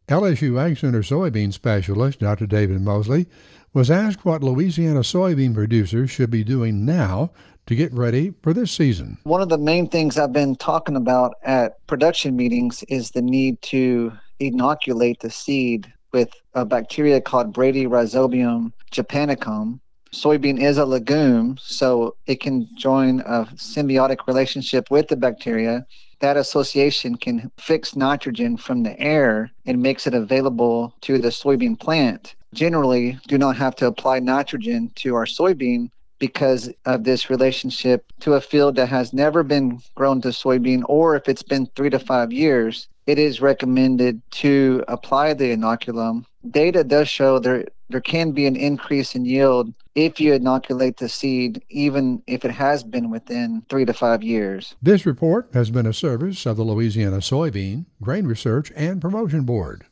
LSU Ag Center soybean specialist Dr. David Mosley was asked what Louisiana soybean producers should be doing now to get ready for this season. One of the main things I've been talking about at production meetings is the need to inoculate the seed with a bacteria called Bradyrhizobium japonicum. Soybean is a legume, so it can join a symbiotic relationship with the bacteria. That association can fix nitrogen from the air and makes it available to the soybean plant. Generally, do not have to apply nitrogen to our soybean because of this relationship to a field that has never been grown to soybean, or if it's been 3 to 5 years, it is recommended to apply the inoculum. Data does show there can be an increase in yield if you inoculate the seed, even if it has been within 3 to 5 years. This report has been a service of the Louisiana Soybean, Grain Research, and Promotion Board.